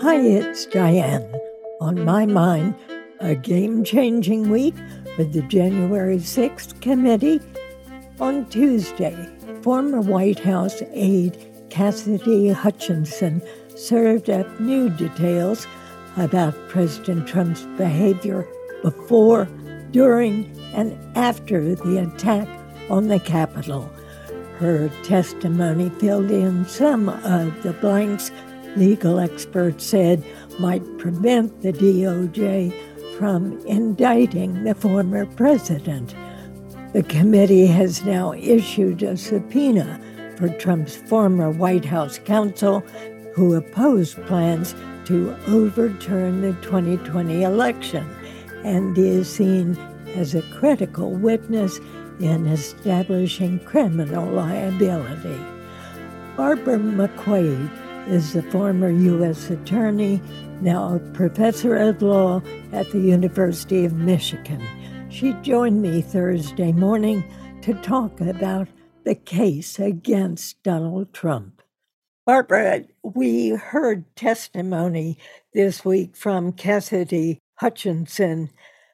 Hi, it's Diane. On my mind, a game-changing week with the January 6th committee. On Tuesday, former White House aide Cassidy Hutchinson served up new details about President Trump's behavior before, during, and after the attack on the Capitol. Her testimony filled in some of the blanks legal experts said might prevent the DOJ from indicting the former president. The committee has now issued a subpoena for Trump's former White House counsel who opposed plans to overturn the 2020 election and is seen as a critical witness in establishing criminal liability. Barbara McQuade is the former U.S. attorney, now a professor of law at the University of Michigan. She joined me Thursday morning to talk about the case against Donald Trump. Barbara, we heard testimony this week from Cassidy Hutchinson.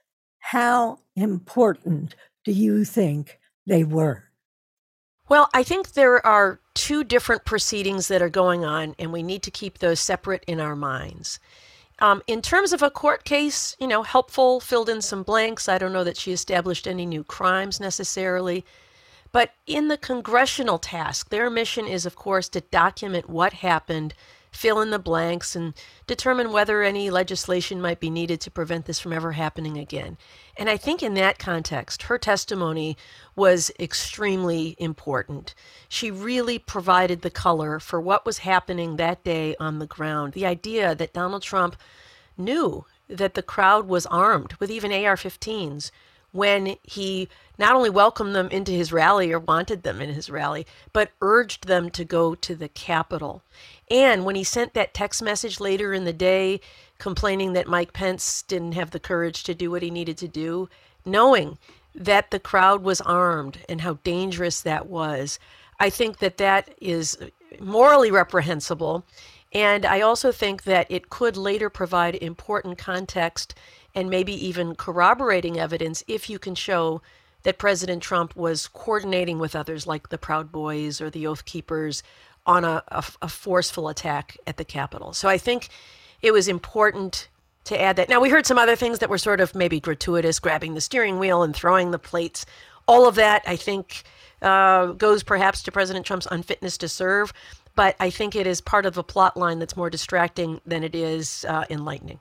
How important do you think they were? Well, I think there are two different proceedings that are going on, and we need to keep those separate in our minds. In terms of a court case, helpful, filled in some blanks. I don't know that she established any new crimes necessarily. But in the congressional task, their mission is, of course, to document what happened, fill in the blanks, and determine whether any legislation might be needed to prevent this from ever happening again. And I think in that context, her testimony was extremely important. She really provided the color for what was happening that day on the ground. The idea that Donald Trump knew that the crowd was armed with even AR-15s when he not only welcomed them into his rally or wanted them in his rally, but urged them to go to the Capitol. And when he sent that text message later in the day complaining that Mike Pence didn't have the courage to do what he needed to do, knowing that the crowd was armed and how dangerous that was, I think that that is morally reprehensible. And I also think that it could later provide important context and maybe even corroborating evidence if you can show that President Trump was coordinating with others like the Proud Boys or the Oath Keepers on a forceful attack at the Capitol. So I think it was important to add that. Now, we heard some other things that were sort of maybe gratuitous, grabbing the steering wheel and throwing the plates. All of that, I think, goes perhaps to President Trump's unfitness to serve. But I think it is part of a plot line that's more distracting than it is enlightening.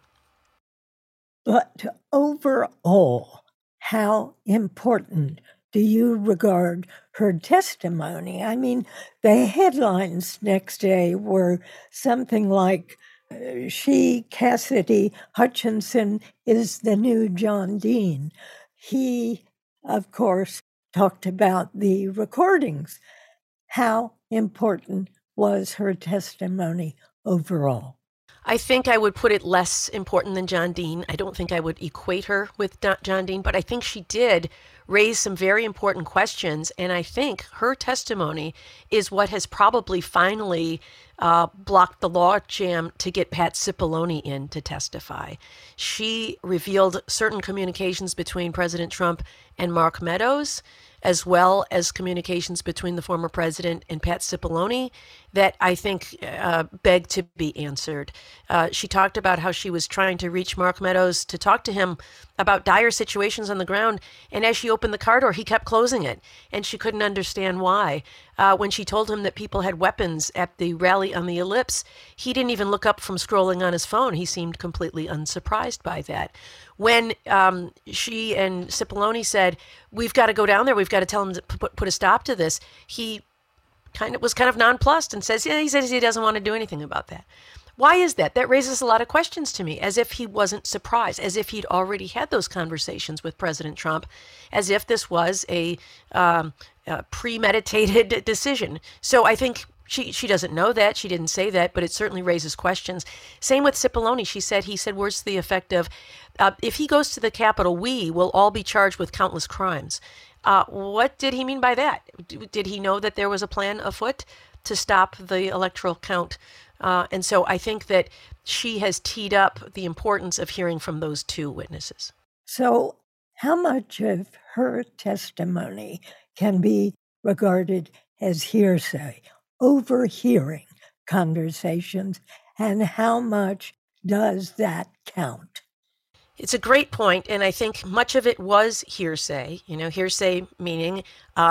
But overall, how important do you regard her testimony? I mean, the headlines next day were something like, Cassidy Hutchinson, is the new John Dean. He, of course, talked about the recordings. How important was her testimony overall? I think I would put it less important than John Dean. I don't think I would equate her with John Dean, but I think she did raise some very important questions. And I think her testimony is what has probably finally blocked the logjam to get Pat Cipollone in to testify. She revealed certain communications between President Trump and Mark Meadows, as well as communications between the former president and Pat Cipollone that I think beg to be answered. She talked about how she was trying to reach Mark Meadows to talk to him about dire situations on the ground, and as she opened the car door, he kept closing it, and she couldn't understand why. When she told him that people had weapons at the rally on the Ellipse, he didn't even look up from scrolling on his phone. He seemed completely unsurprised by that. When she and Cipollone said, we've got to go down there, we've got to tell him to put a stop to this, he was kind of nonplussed and says, he says he doesn't want to do anything about that. Why is that? That raises a lot of questions to me, as if he wasn't surprised, as if he'd already had those conversations with President Trump, as if this was a premeditated decision. So I think she doesn't know that. She didn't say that, but it certainly raises questions. Same with Cipollone. He said words to the effect of, if he goes to the Capitol, we will all be charged with countless crimes. What did he mean by that? Did he know that there was a plan afoot to stop the electoral count And so I think that she has teed up the importance of hearing from those two witnesses. So how much of her testimony can be regarded as hearsay, overhearing conversations, and how much does that count? It's a great point, and I think much of it was hearsay. Hearsay meaning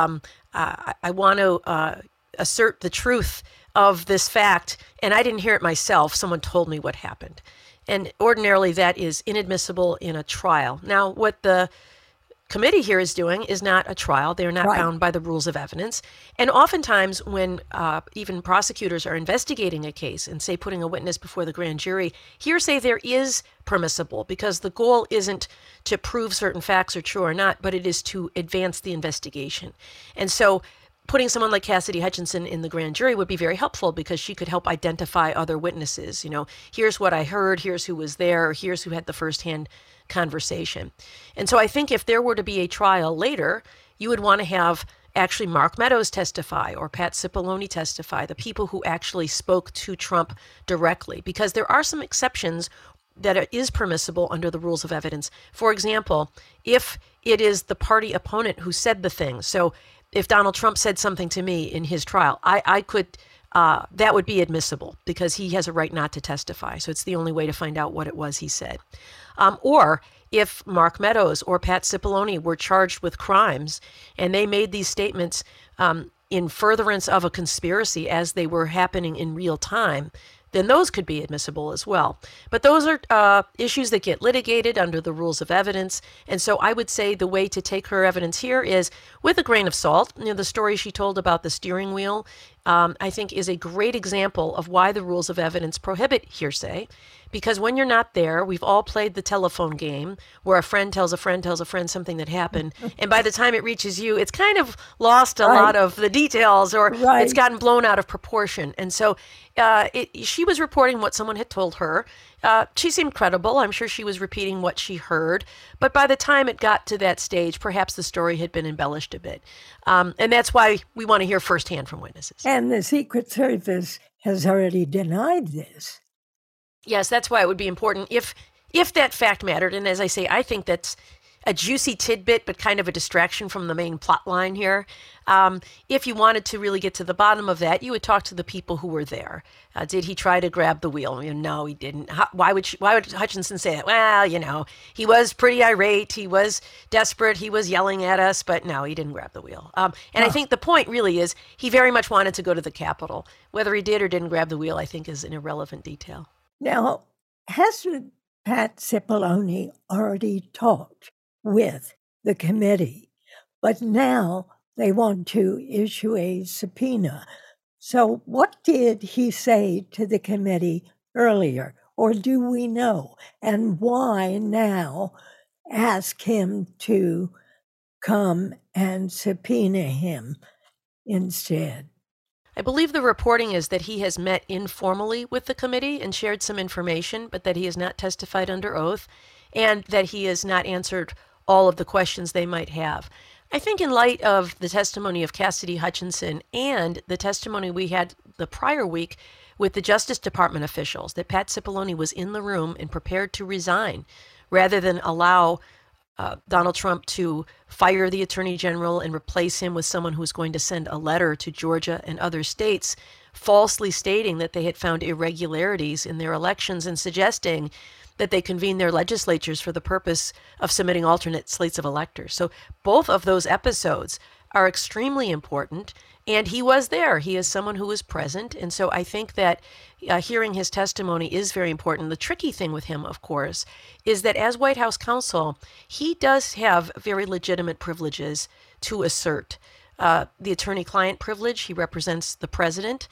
I want to assert the truth of this fact, and I didn't hear it myself. Someone told me what happened. And ordinarily that is inadmissible in a trial. Now, what the committee here is doing is not a trial. They're not bound by the rules of evidence. And oftentimes when even prosecutors are investigating a case and, say, putting a witness before the grand jury, hearsay there is permissible because the goal isn't to prove certain facts are true or not, but it is to advance the investigation. And so putting someone like Cassidy Hutchinson in the grand jury would be very helpful because she could help identify other witnesses. Here's what I heard, here's who was there, or here's who had the firsthand conversation. And so I think if there were to be a trial later, you would want to have actually Mark Meadows testify or Pat Cipollone testify, the people who actually spoke to Trump directly, because there are some exceptions that it is permissible under the rules of evidence. For example, if it is the party opponent who said the thing. So if Donald Trump said something to me in his trial, I could, that would be admissible because he has a right not to testify. So it's the only way to find out what it was he said. Or if Mark Meadows or Pat Cipollone were charged with crimes and they made these statements in furtherance of a conspiracy as they were happening in real time, then those could be admissible as well. But those are issues that get litigated under the rules of evidence. And so I would say the way to take her evidence here is with a grain of salt. The story she told about the steering wheel, I think is a great example of why the rules of evidence prohibit hearsay. Because when you're not there, we've all played the telephone game where a friend tells a friend tells a friend something that happened. And by the time it reaches you, it's kind of lost a lot of the details or it's gotten blown out of proportion. And so she was reporting what someone had told her. She seemed credible. I'm sure she was repeating what she heard. But by the time it got to that stage, perhaps the story had been embellished a bit. And that's why we want to hear firsthand from witnesses. And the Secret Service has already denied this. Yes, that's why it would be important if that fact mattered. And as I say, I think that's a juicy tidbit, but kind of a distraction from the main plot line here. If you wanted to really get to the bottom of that, you would talk to the people who were there. Did he try to grab the wheel? No, he didn't. Why would Hutchinson say that? Well, he was pretty irate. He was desperate. He was yelling at us, but no, he didn't grab the wheel. I think the point really is he very much wanted to go to the Capitol. Whether he did or didn't grab the wheel, I think is an irrelevant detail. Now, hasn't Pat Cipollone already talked with the committee? But now they want to issue a subpoena. So what did he say to the committee earlier? Or do we know? And why now ask him to come and subpoena him instead? I believe the reporting is that he has met informally with the committee and shared some information, but that he has not testified under oath and that he has not answered all of the questions they might have. I think in light of the testimony of Cassidy Hutchinson and the testimony we had the prior week with the Justice Department officials, that Pat Cipollone was in the room and prepared to resign rather than allow Donald Trump to fire the Attorney General and replace him with someone who's going to send a letter to Georgia and other states falsely stating that they had found irregularities in their elections and suggesting that they convene their legislatures for the purpose of submitting alternate slates of electors. So both of those episodes are extremely important, and he was there. He is someone who was present, and so I think that hearing his testimony is very important. The tricky thing with him, of course, is that as White House counsel, he does have very legitimate privileges to assert. The attorney-client privilege, he represents the president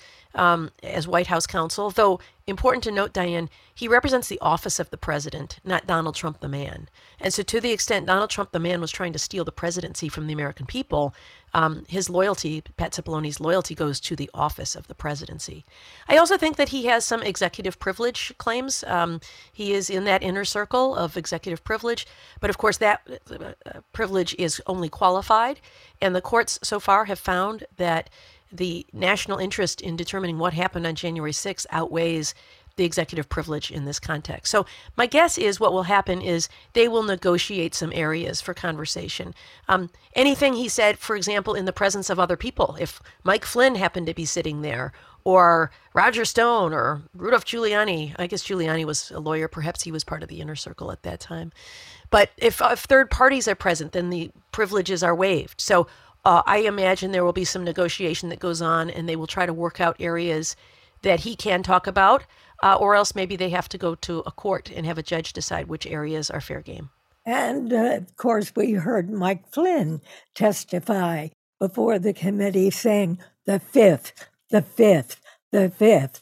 as White House counsel, though important to note, Diane, he represents the office of the president, not Donald Trump the man. And so to the extent Donald Trump the man was trying to steal the presidency from the American people, his loyalty, Pat Cipollone's loyalty, goes to the office of the presidency. I also think that he has some executive privilege claims. He is in that inner circle of executive privilege, but of course that privilege is only qualified, and the courts so far have found that the national interest in determining what happened on January 6th outweighs the executive privilege in this context. So my guess is what will happen is they will negotiate some areas for conversation. Anything he said, for example, in the presence of other people, if Mike Flynn happened to be sitting there, or Roger Stone, or Rudolph Giuliani. I guess Giuliani was a lawyer. Perhaps he was part of the inner circle at that time. But if third parties are present, then the privileges are waived. So I imagine there will be some negotiation that goes on, and they will try to work out areas that he can talk about, or else maybe they have to go to a court and have a judge decide which areas are fair game. And, of course, we heard Mike Flynn testify before the committee saying the fifth, the fifth, the fifth.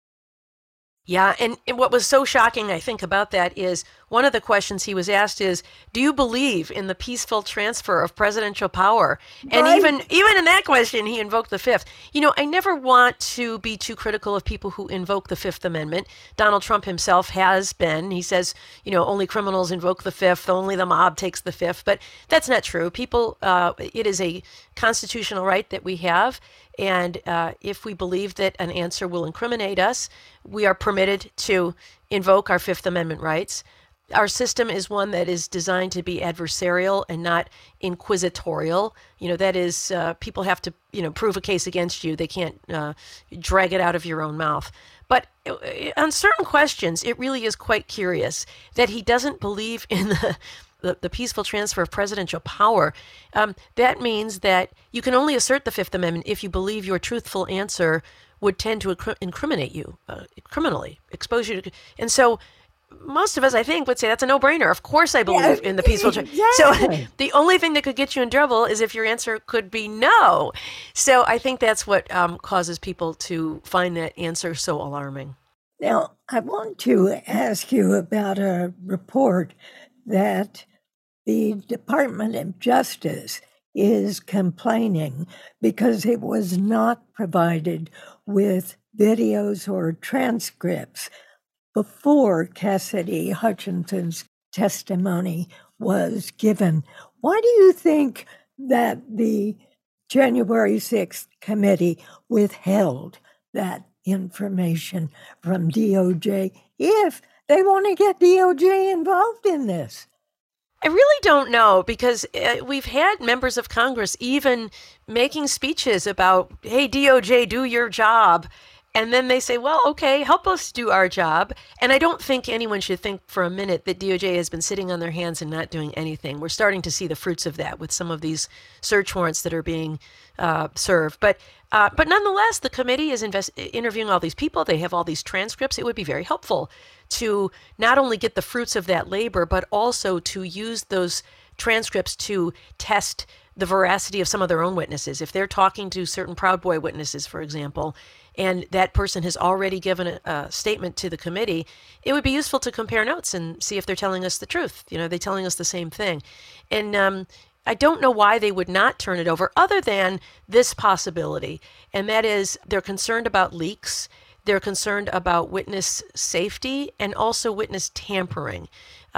Yeah, and what was so shocking, I think, about that is one of the questions he was asked is, do you believe in the peaceful transfer of presidential power? And Right. even in that question, he invoked the Fifth. I never want to be too critical of people who invoke the Fifth Amendment. Donald Trump himself has been. He says, only criminals invoke the Fifth, only the mob takes the Fifth. But that's not true. People, it is a constitutional right that we have. And if we believe that an answer will incriminate us, we are permitted to invoke our Fifth Amendment rights. Our system is one that is designed to be adversarial and not inquisitorial. That is, people have to, prove a case against you. They can't drag it out of your own mouth. But on certain questions, it really is quite curious that he doesn't believe in the peaceful transfer of presidential power. That means that you can only assert the Fifth Amendment if you believe your truthful answer would tend to incriminate you criminally, expose you to. And so most of us, I think, would say that's a no-brainer. Of course I believe in the peaceful transfer. Exactly. So the only thing that could get you in trouble is if your answer could be no. So I think that's what causes people to find that answer so alarming. Now, I want to ask you about a report that the Department of Justice is complaining because it was not provided with videos or transcripts before Cassidy Hutchinson's testimony was given. Why do you think that the January 6th committee withheld that information from DOJ if they want to get DOJ involved in this? I really don't know, because we've had members of Congress even making speeches about, hey, DOJ, do your job. And then they say, well, okay, help us do our job. And I don't think anyone should think for a minute that DOJ has been sitting on their hands and not doing anything. We're starting to see the fruits of that with some of these search warrants that are being served. But nonetheless, the committee is interviewing all these people. They have all these transcripts. It would be very helpful to not only get the fruits of that labor, but also to use those transcripts to test the veracity of some of their own witnesses. If they're talking to certain Proud Boy witnesses, for example, and that person has already given a statement to the committee, it would be useful to compare notes and see if they're telling us the truth. Are they telling us the same thing? And I don't know why they would not turn it over, other than this possibility, and that is they're concerned about leaks. They're concerned about witness safety and also witness tampering.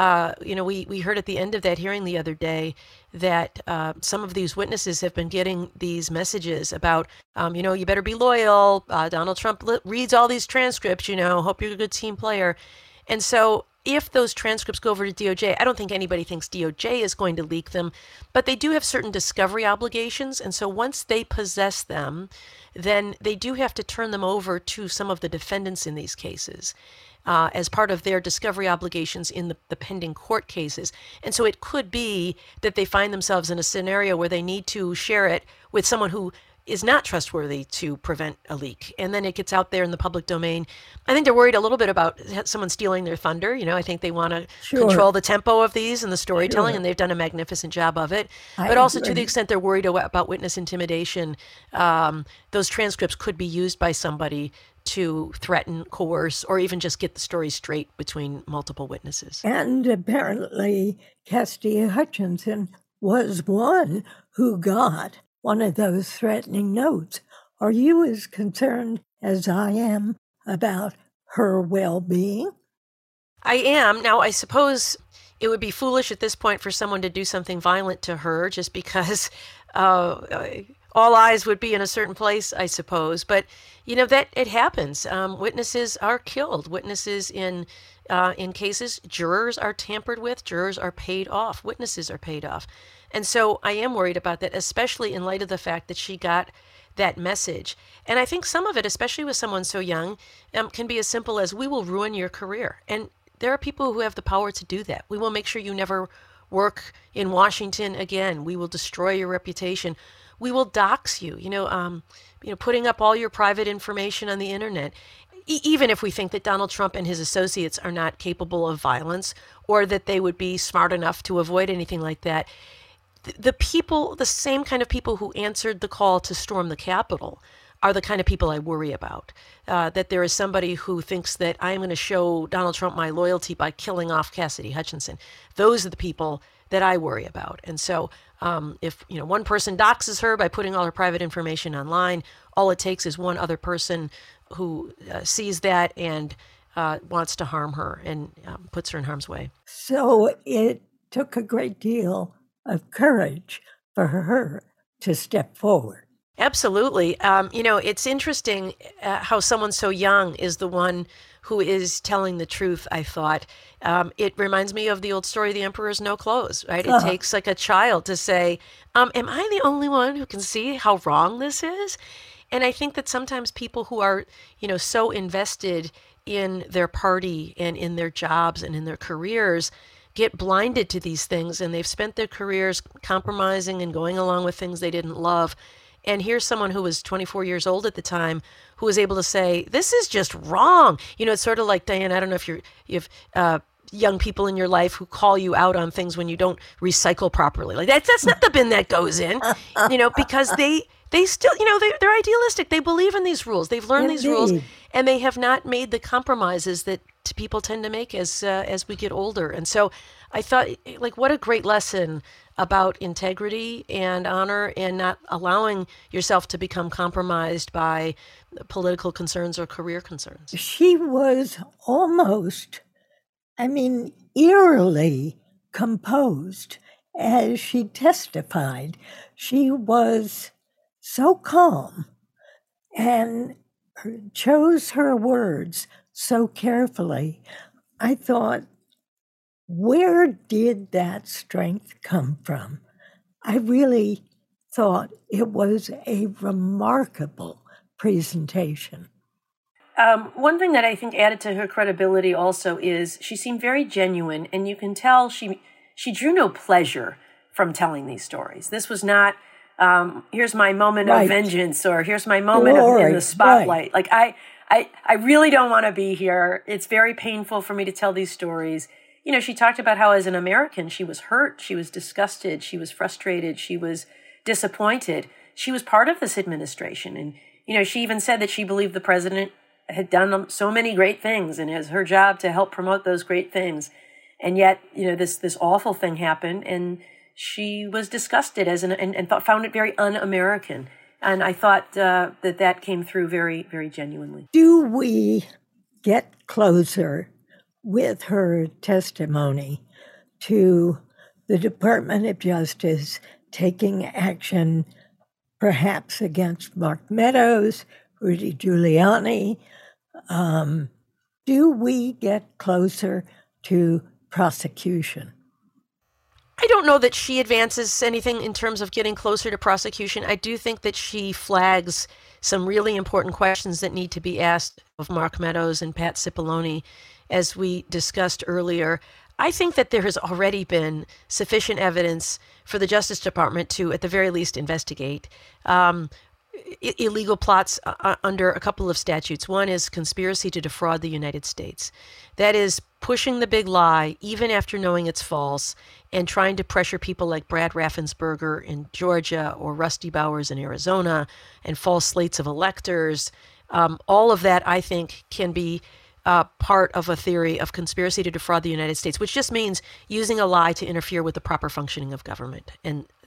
We heard at the end of that hearing the other day that some of these witnesses have been getting these messages about, you better be loyal. Donald Trump reads all these transcripts, hope you're a good team player. And so if those transcripts go over to DOJ, I don't think anybody thinks DOJ is going to leak them, but they do have certain discovery obligations. And so once they possess them, then they do have to turn them over to some of the defendants in these cases as part of their discovery obligations in the pending court cases. And so it could be that they find themselves in a scenario where they need to share it with someone who is not trustworthy to prevent a leak. And then it gets out there in the public domain. I think they're worried a little bit about someone stealing their thunder. I think they want to control the tempo of these and the storytelling, and they've done a magnificent job of it. But also to the extent they're worried about witness intimidation, those transcripts could be used by somebody to threaten, coerce, or even just get the story straight between multiple witnesses. And apparently Cassidy Hutchinson was one who got one of those threatening notes. Are you as concerned as I am about her well-being? I am. Now, I suppose it would be foolish at this point for someone to do something violent to her just because all eyes would be in a certain place, I suppose. But that it happens. Witnesses are killed. Witnesses in cases, jurors are tampered with. Jurors are paid off. Witnesses are paid off. And so I am worried about that, especially in light of the fact that she got that message. And I think some of it, especially with someone so young, can be as simple as, we will ruin your career. And there are people who have the power to do that. We will make sure you never work in Washington again. We will destroy your reputation. We will dox you, putting up all your private information on the internet. Even if we think that Donald Trump and his associates are not capable of violence, or that they would be smart enough to avoid anything like that, the same kind of people who answered the call to storm the Capitol are the kind of people I worry about. That there is somebody who thinks that I'm going to show Donald Trump my loyalty by killing off Cassidy Hutchinson. Those are the people that I worry about. And so if one person doxes her by putting all her private information online, all it takes is one other person who sees that and wants to harm her and puts her in harm's way. So it took a great deal of courage for her to step forward. Absolutely. It's interesting how someone so young is the one who is telling the truth, I thought. It reminds me of the old story, The Emperor's No Clothes, right? It takes like a child to say, am I the only one who can see how wrong this is? And I think that sometimes people who are, so invested in their party and in their jobs and in their careers get blinded to these things, and they've spent their careers compromising and going along with things they didn't love. And here's someone who was 24 years old at the time who was able to say, this is just wrong. It's sort of like, Diane, I don't know if you have young people in your life who call you out on things when you don't recycle properly. Like that's not the bin that goes in, because they still, they're idealistic. They believe in these rules. They've learned these rules, and they have not made the compromises that people tend to make as we get older. And so I thought, what a great lesson about integrity and honor, and not allowing yourself to become compromised by political concerns or career concerns. She was almost, eerily composed as she testified. She was so calm and chose her words so carefully. I thought, where did that strength come from? I really thought it was a remarkable presentation. One thing that I think added to her credibility also is she seemed very genuine, and you can tell she drew no pleasure from telling these stories. This was not, here's my moment of vengeance, or here's my moment in the spotlight. Right. I really don't want to be here. It's very painful for me to tell these stories. She talked about how as an American, she was hurt, she was disgusted, she was frustrated, she was disappointed. She was part of this administration. And, she even said that she believed the president had done so many great things, and it was her job to help promote those great things. And yet, this awful thing happened, and she was disgusted and found it very un-American. And I thought that came through very, very genuinely. Do we get closer with her testimony to the Department of Justice taking action perhaps against Mark Meadows, Rudy Giuliani? Do we get closer to prosecution? I don't know that she advances anything in terms of getting closer to prosecution. I do think that she flags some really important questions that need to be asked of Mark Meadows and Pat Cipollone, as we discussed earlier. I think that there has already been sufficient evidence for the Justice Department to, at the very least, investigate illegal plots under a couple of statutes. One is conspiracy to defraud the United States. That is pushing the big lie, even after knowing it's false, and trying to pressure people like Brad Raffensperger in Georgia or Rusty Bowers in Arizona, and false slates of electors. All of that, I think, can be part of a theory of conspiracy to defraud the United States, which just means using a lie to interfere with the proper functioning of government. And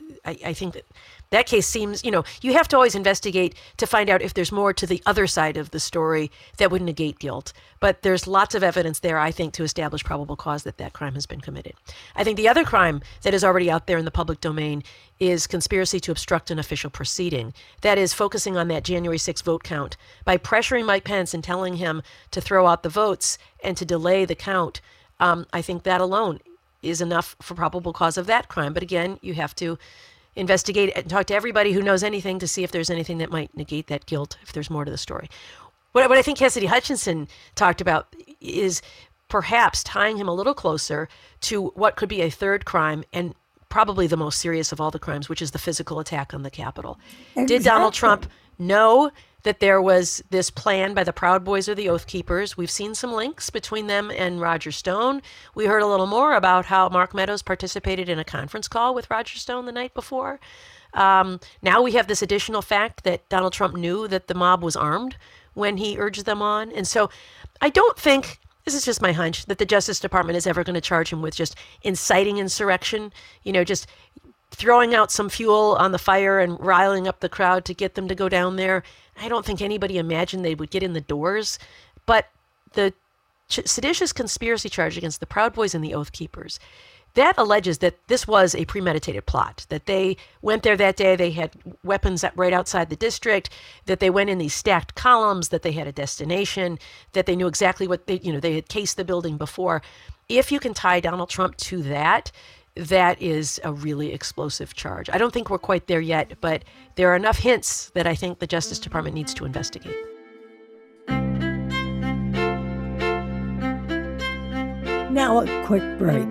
I think that case seems, you have to always investigate to find out if there's more to the other side of the story that would negate guilt. But there's lots of evidence there, I think, to establish probable cause that crime has been committed. I think the other crime that is already out there in the public domain is conspiracy to obstruct an official proceeding. That is focusing on that January 6th vote count by pressuring Mike Pence and telling him to throw out the votes and to delay the count. I think that alone is enough for probable cause of that crime. But again, you have to investigate and talk to everybody who knows anything to see if there's anything that might negate that guilt, if there's more to the story. What I think Cassidy Hutchinson talked about is perhaps tying him a little closer to what could be a third crime, and probably the most serious of all the crimes, which is the physical attack on the Capitol. Exactly. Did Donald Trump know that there was this plan by the Proud Boys or the Oath Keepers? We've seen some links between them and Roger Stone. We heard a little more about how Mark Meadows participated in a conference call with Roger Stone the night before. Now we have this additional fact that Donald Trump knew that the mob was armed when he urged them on. And so I don't think, this is just my hunch, that the Justice Department is ever going to charge him with just inciting insurrection, just throwing out some fuel on the fire and riling up the crowd to get them to go down there. I don't think anybody imagined they would get in the doors. But the seditious conspiracy charge against the Proud Boys and the Oath Keepers, that alleges that this was a premeditated plot, that they went there that day, they had weapons right outside the district, that they went in these stacked columns, that they had a destination, that they knew exactly what they had cased the building before. If you can tie Donald Trump to that is a really explosive charge. I don't think we're quite there yet, but there are enough hints that I think the Justice Department needs to investigate. Now a quick break.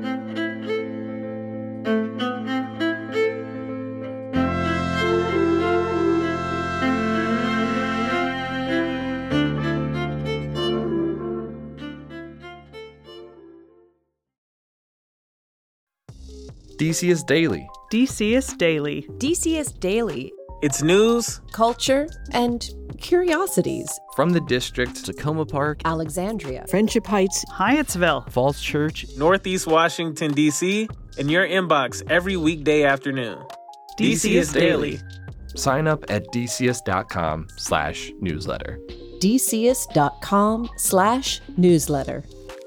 DCist Daily. DCist Daily. DCist Daily. It's news, culture, and curiosities. From the district, Tacoma Park, Alexandria, Friendship Heights, Hyattsville, Falls Church, Northeast Washington, D.C., in your inbox every weekday afternoon. DCist Daily. Sign up at dcs.com/newsletter. dcs.com/newsletter.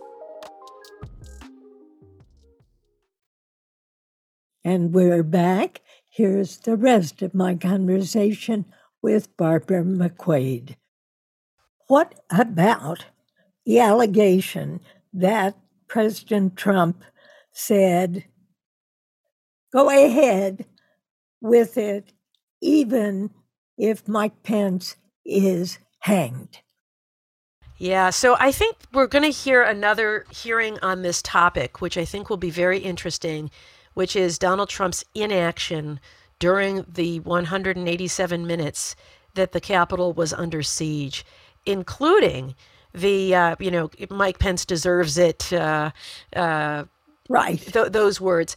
And we're back. Here's the rest of my conversation with Barbara McQuade. What about the allegation that President Trump said, go ahead with it, even if Mike Pence is hanged? Yeah, so I think we're going to hear another hearing on this topic, which I think will be very interesting, which is Donald Trump's inaction during the 187 minutes that the Capitol was under siege, including the, Mike Pence deserves it, right. Those words.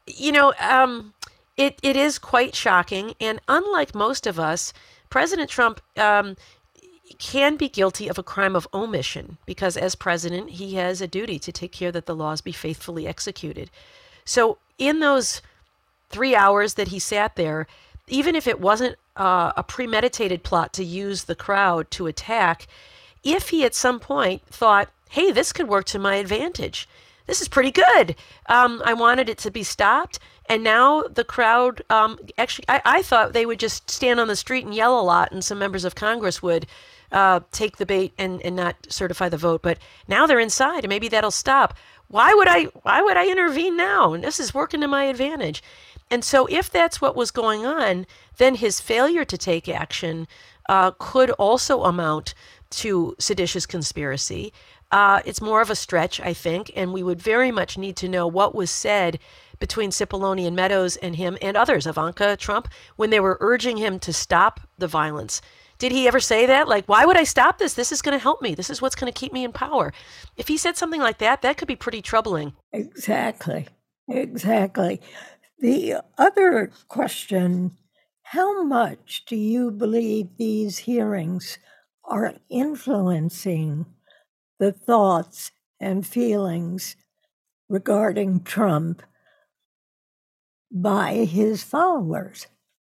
It is quite shocking. And unlike most of us, President Trump can be guilty of a crime of omission because as president, he has a duty to take care that the laws be faithfully executed. So in those 3 hours that he sat there, even if it wasn't a premeditated plot to use the crowd to attack, if he at some point thought, hey, this could work to my advantage, this is pretty good. I wanted it to be stopped. And now the crowd, I thought they would just stand on the street and yell a lot, and some members of Congress would take the bait and not certify the vote. But now they're inside, and maybe that'll stop. Why would I intervene now? And this is working to my advantage. And so if that's what was going on, then his failure to take action could also amount to seditious conspiracy. It's more of a stretch, I think, and we would very much need to know what was said between Cipollone and Meadows and him and others, Ivanka Trump, when they were urging him to stop the violence. Did he ever say that? Like, why would I stop this? This is going to help me. This is what's going to keep me in power. If he said something like that, that could be pretty troubling. Exactly. The other question, how much do you believe these hearings are influencing the thoughts and feelings regarding Trump by his followers?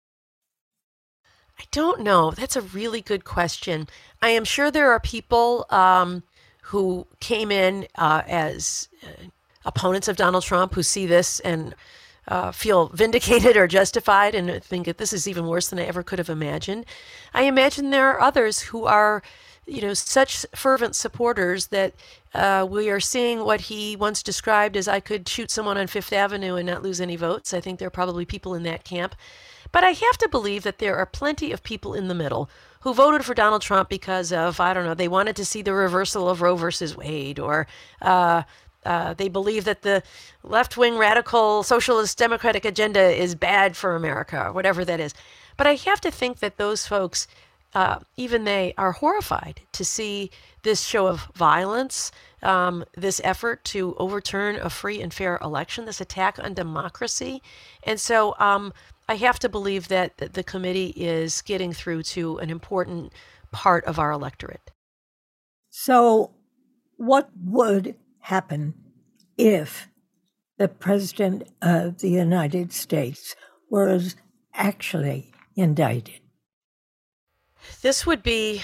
I don't know. That's a really good question. I am sure there are people who came in as opponents of Donald Trump who see this and feel vindicated or justified and think that this is even worse than I ever could have imagined. I imagine there are others who are, such fervent supporters that we are seeing what he once described as I could shoot someone on Fifth Avenue and not lose any votes. I think there are probably people in that camp. But I have to believe that there are plenty of people in the middle who voted for Donald Trump because of, I don't know, they wanted to see the reversal of Roe versus Wade, or they believe that the left-wing radical socialist democratic agenda is bad for America, or whatever that is. But I have to think that those folks, even they, are horrified to see this show of violence, this effort to overturn a free and fair election, this attack on democracy. And so I have to believe that the committee is getting through to an important part of our electorate. So what would happen if the President of the United States was actually indicted? This would be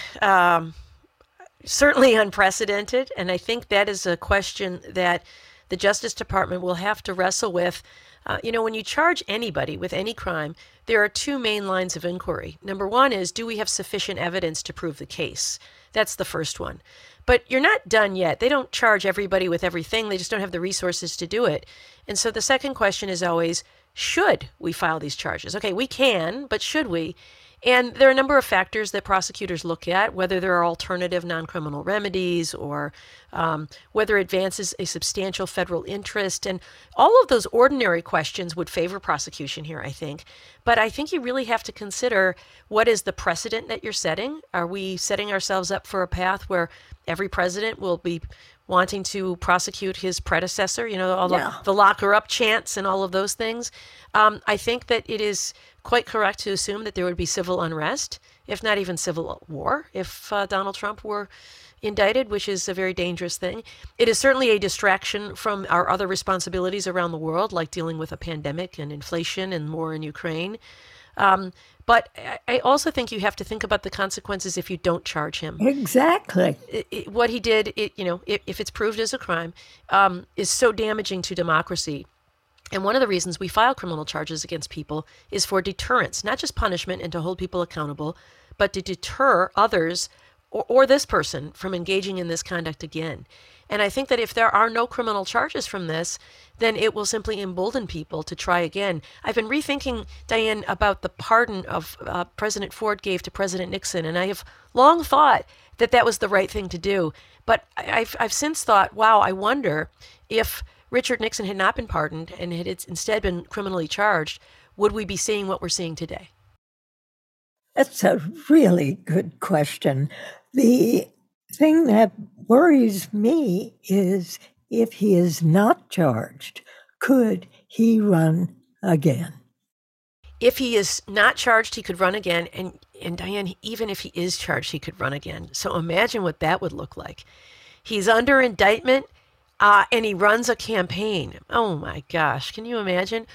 certainly unprecedented, and I think that is a question that the Justice Department will have to wrestle with. When you charge anybody with any crime, there are two main lines of inquiry. Number one is, do we have sufficient evidence to prove the case? That's the first one. But you're not done yet. They don't charge everybody with everything. They just don't have the resources to do it. And so the second question is always, should we file these charges? Okay, we can, but should we? And there are a number of factors that prosecutors look at, whether there are alternative non-criminal remedies or whether it advances a substantial federal interest. And all of those ordinary questions would favor prosecution here, I think. But I think you really have to consider, what is the precedent that you're setting? Are we setting ourselves up for a path where every president will be wanting to prosecute his predecessor, all the lock her up chants and all of those things? I think that it is quite correct to assume that there would be civil unrest, if not even civil war, if Donald Trump were indicted, which is a very dangerous thing. It is certainly a distraction from our other responsibilities around the world, like dealing with a pandemic and inflation and war in Ukraine. But I also think you have to think about the consequences if you don't charge him. Exactly. What he did, if it's proved as a crime, is so damaging to democracy. And one of the reasons we file criminal charges against people is for deterrence, not just punishment and to hold people accountable, but to deter others or this person from engaging in this conduct again. And I think that if there are no criminal charges from this, then it will simply embolden people to try again. I've been rethinking, Diane, about the pardon of President Ford gave to President Nixon, and I have long thought that that was the right thing to do. But I've since thought, wow, I wonder if Richard Nixon had not been pardoned and had instead been criminally charged, would we be seeing what we're seeing today? That's a really good question. The thing that worries me is, if he is not charged, could he run again? If he is not charged, he could run again. And Diane, even if he is charged, he could run again. So imagine what that would look like. He's under indictment and he runs a campaign. Oh my gosh, can you imagine?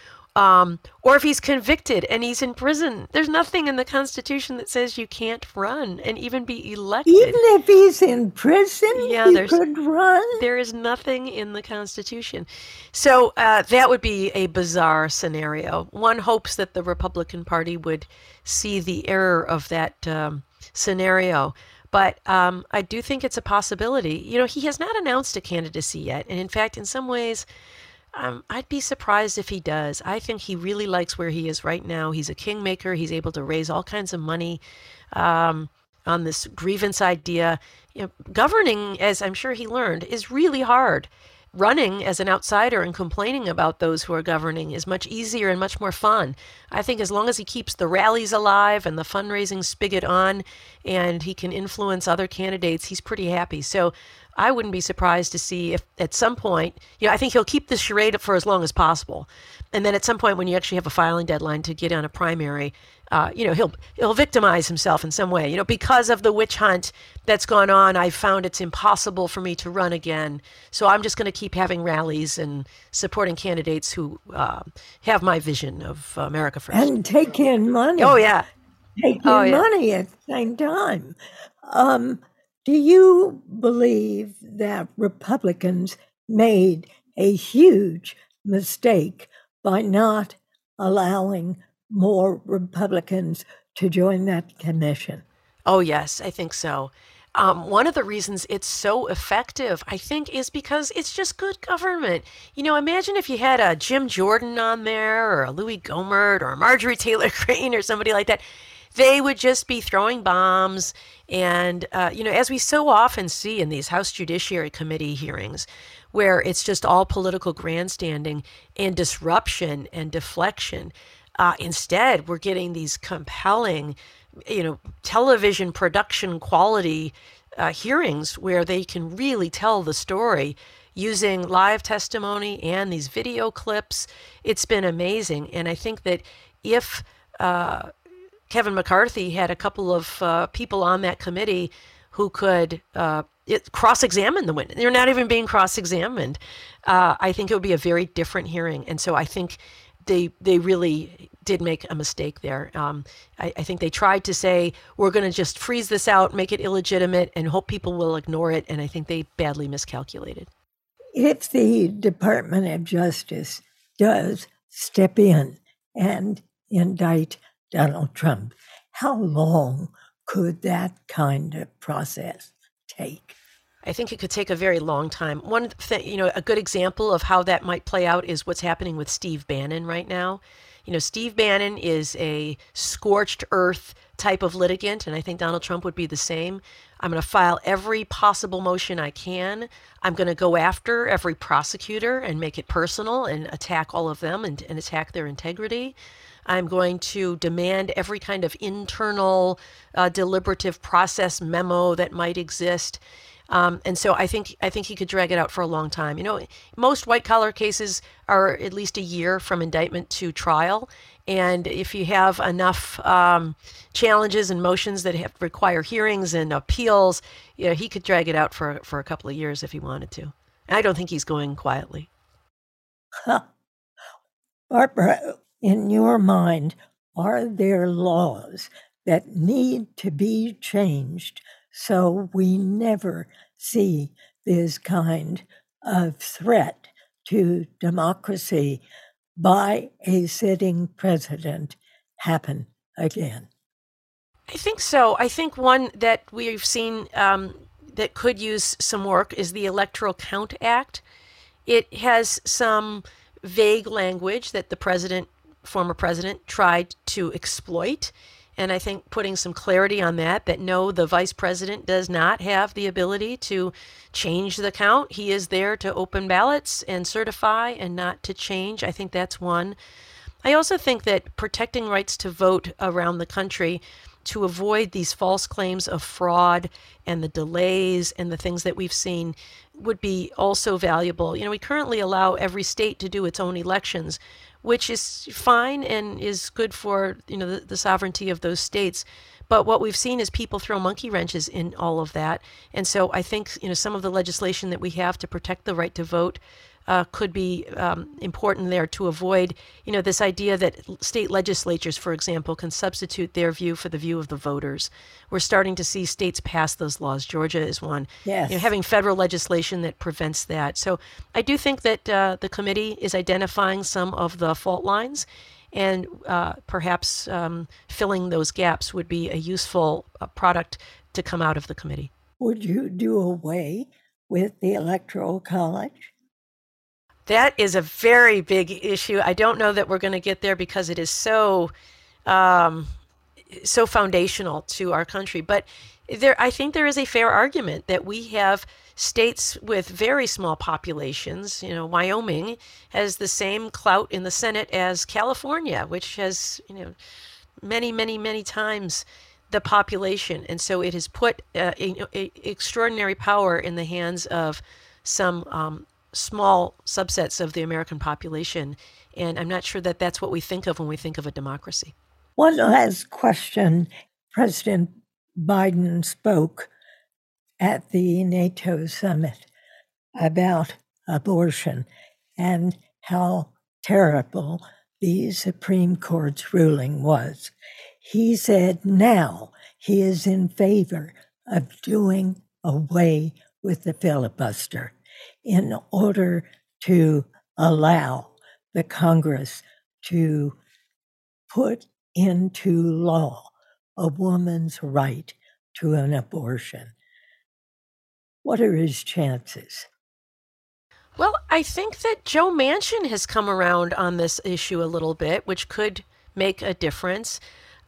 Or if he's convicted and he's in prison, there's nothing in the Constitution that says you can't run and even be elected. Even if he's in prison, he could run? There is nothing in the Constitution. So that would be a bizarre scenario. One hopes that the Republican Party would see the error of that scenario. But I do think it's a possibility. He has not announced a candidacy yet. And in fact, in some ways, I'd be surprised if he does. I think he really likes where he is right now. He's a kingmaker. He's able to raise all kinds of money on this grievance idea. Governing, as I'm sure he learned, is really hard. Running as an outsider and complaining about those who are governing is much easier and much more fun. I think as long as he keeps the rallies alive and the fundraising spigot on and he can influence other candidates, he's pretty happy. So I wouldn't be surprised to see if at some point, I think he'll keep this charade for as long as possible. And then at some point when you actually have a filing deadline to get on a primary, he'll victimize himself in some way. Because of the witch hunt that's gone on, I've found it's impossible for me to run again. So I'm just going to keep having rallies and supporting candidates who have my vision of America first. And take in money. Oh, yeah. Take in money at the same time. Do you believe that Republicans made a huge mistake by not allowing more Republicans to join that commission? Oh, yes, I think so. One of the reasons it's so effective, I think, is because it's just good government. Imagine if you had a Jim Jordan on there, or a Louis Gohmert, or a Marjorie Taylor Greene, or somebody like that. They would just be throwing bombs. And, as we so often see in these House Judiciary Committee hearings, where it's just all political grandstanding and disruption and deflection. Instead, we're getting these compelling, television production quality hearings where they can really tell the story using live testimony and these video clips. It's been amazing. And I think that if Kevin McCarthy had a couple of people on that committee who could cross-examine the witness. They're not even being cross-examined. I think it would be a very different hearing. And so I think they really did make a mistake there. I think they tried to say, we're going to just freeze this out, make it illegitimate, and hope people will ignore it. And I think they badly miscalculated. If the Department of Justice does step in and indict Donald Trump, how long could that kind of process take? I think it could take a very long time. One thing, a good example of how that might play out is what's happening with Steve Bannon right now. Steve Bannon is a scorched earth type of litigant, and I think Donald Trump would be the same. I'm going to file every possible motion I can. I'm going to go after every prosecutor and make it personal and attack all of them and attack their integrity. I'm going to demand every kind of internal deliberative process memo that might exist. And so I think he could drag it out for a long time. Most white collar cases are at least a year from indictment to trial. And if you have enough challenges and motions that require hearings and appeals, he could drag it out for a couple of years if he wanted to. And I don't think he's going quietly. Barbara, in your mind, are there laws that need to be changed so we never see this kind of threat to democracy by a sitting president happen again? I think so. I think one that we've seen that could use some work is the Electoral Count Act. It has some vague language that the former president tried to exploit. And I think putting some clarity on that no, the vice president does not have the ability to change the count. He is there to open ballots and certify and not to change. I think that's one. I also think that protecting rights to vote around the country to avoid these false claims of fraud and the delays and the things that we've seen would be also valuable. We currently allow every state to do its own elections, which is fine and is good for the sovereignty of those states. But what we've seen is people throw monkey wrenches in all of that. And so I think some of the legislation that we have to protect the right to vote could be important there to avoid this idea that state legislatures, for example, can substitute their view for the view of the voters. We're starting to see states pass those laws. Georgia is one. Yes. Having federal legislation that prevents that. So I do think that the committee is identifying some of the fault lines, and perhaps filling those gaps would be a useful product to come out of the committee. Would you do away with the Electoral College? That is a very big issue. I don't know that we're going to get there because it is so foundational to our country. But I think there is a fair argument that we have states with very small populations. Wyoming has the same clout in the Senate as California, which has many, many, many times the population. And so it has put extraordinary power in the hands of some small subsets of the American population. And I'm not sure that that's what we think of when we think of a democracy. One last question. President Biden spoke at the NATO summit about abortion and how terrible the Supreme Court's ruling was. He said now he is in favor of doing away with the filibuster in order to allow the Congress to put into law a woman's right to an abortion. What are his chances? Well, I think that Joe Manchin has come around on this issue a little bit, which could make a difference.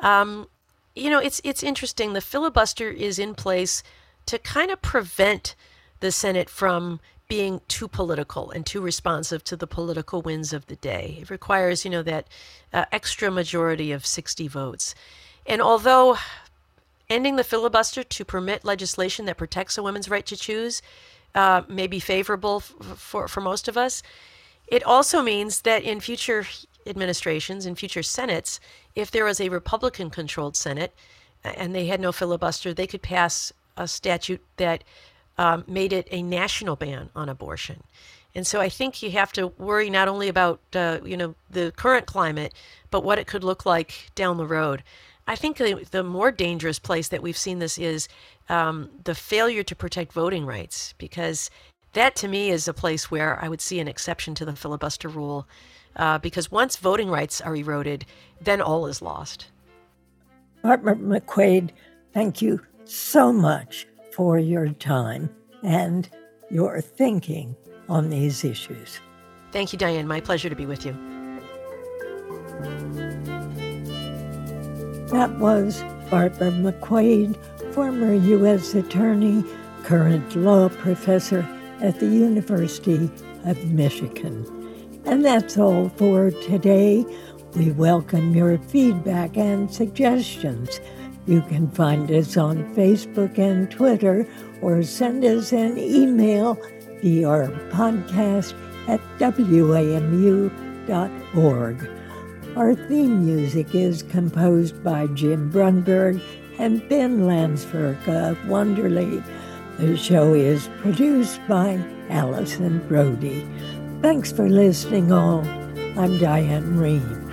It's interesting. The filibuster is in place to kind of prevent the Senate from being too political and too responsive to the political winds of the day. It requires, that extra majority of 60 votes. And although ending the filibuster to permit legislation that protects a woman's right to choose may be favorable for most of us, it also means that in future administrations, in future Senates, if there was a Republican-controlled Senate and they had no filibuster, they could pass a statute that made it a national ban on abortion. And so I think you have to worry not only about, the current climate, but what it could look like down the road. I think the more dangerous place that we've seen this is the failure to protect voting rights, because that to me is a place where I would see an exception to the filibuster rule, because once voting rights are eroded, then all is lost. Barbara McQuade, thank you so much for your time and your thinking on these issues. Thank you, Diane. My pleasure to be with you. That was Barbara McQuade, former U.S. Attorney, current law professor at the University of Michigan. And that's all for today. We welcome your feedback and suggestions. You can find us on Facebook and Twitter, or send us an email via our podcast at wamu.org. Our theme music is composed by Jim Brunberg and Ben Landsberg of Wonderly. The show is produced by Allison Brody. Thanks for listening all. I'm Diane Rehm.